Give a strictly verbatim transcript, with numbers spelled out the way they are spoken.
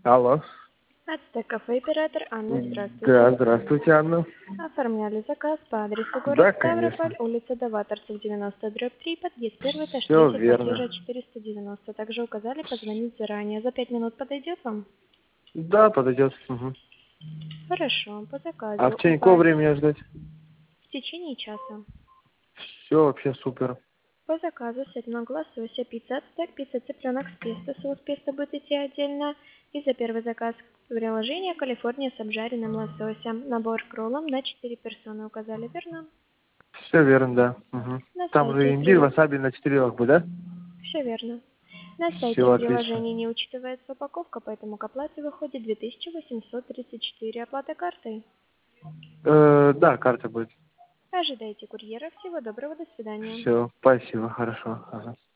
Алло. Ацтек кафе, оператор Анна, здравствуйте. Да, здравствуйте, Анна. Оформляли заказ по адресу город Да, Ставрополь, конечно. улица Даваторцев, девяносто, дробь три, подъезд первый, этаж Все третий, квартира верно. четыреста девяносто. Также указали позвонить заранее. За пять минут подойдет вам? Да, подойдет. Угу. Хорошо, по А заказу в у течение какого вас времени ждать? в течение часа. Все вообще супер. По заказу сетного лосося, пицца ацтек, пицца цыпленок с песто, соус песто будет идти отдельно. И за первый заказ приложение Калифорния с обжаренным лососем. Набор к роллам на четыре персоны указали, верно? Все верно, да. Угу. На Там сайте же имбирь, при... васаби на четырех бы, да? Все верно. На сайте Все в отлично. приложении не учитывается упаковка, поэтому к оплате выходит две тысячи восемьсот тридцать четыре. Оплата картой. Э, да, карта будет. Ожидайте курьера. Всего доброго, до свидания. Все, спасибо, хорошо. Ага.